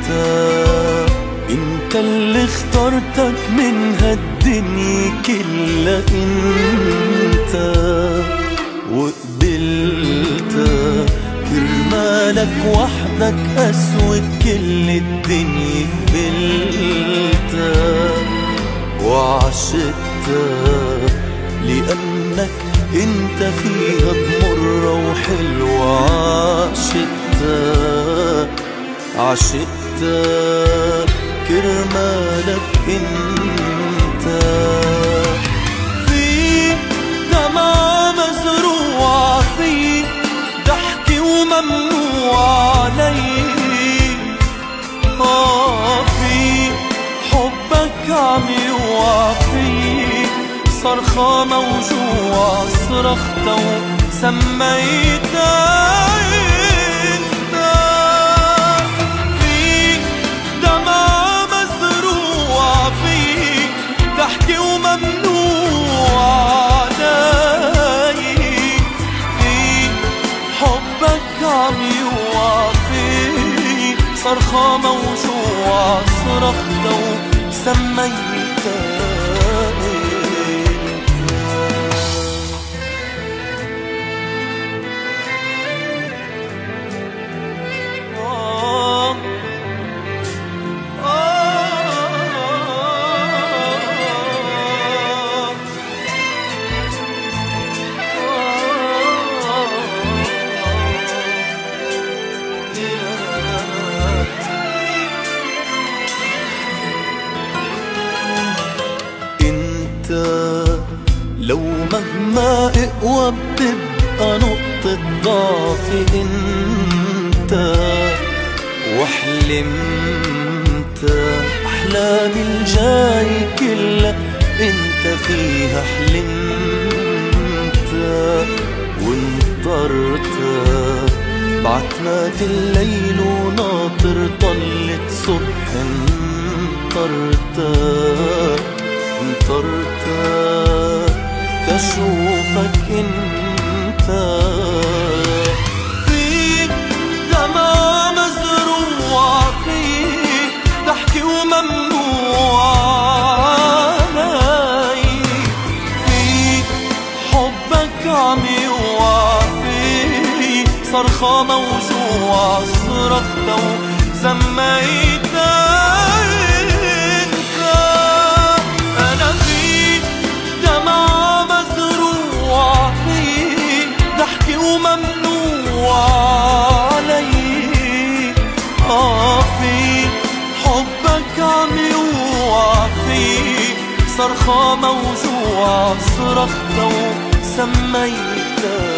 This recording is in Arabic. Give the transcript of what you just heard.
انت اللي اخترتك من هالدنيا كلها انت، وقبلتك كرمالك وحدك اسود كل الدنيا قبلتك، وعشقتك لأنك انت فيها بمرة وحلوة، عشقتك كرمالك انت. فيك دمعة مزروعة، فيك ضحكة وممنوع عليك، فيك حبك عم يوقع، فيك صرخة موجوعة صرخت وسميتها انت. فيك دمعة مزروعة، فيك ضحكة وممنوع عليك، فيك حبك عم يوقع، فيك صرخة موجوعة صرخت وسميتها. لو مهما اقوى بتبقى نقطة ضعفي انت، وحلمت احلامي الجاي كلها انت فيها حلمت، وانطرت بعتمات الليل وناطر طلت صبح، انطرت تشوفك انت. فيك دمعة مزروعة، فيك ضحكة وممنوع عليك، فيك حبك عم يوقع، فيك صرخة موجوعة صرخت وسميتها انت. انا فيك دمعة مزروعة، فيك ضحكة وممنوع عليك، فيك حبك عم يوقع، فيك صرخة موجوعة صرخت وسميتها.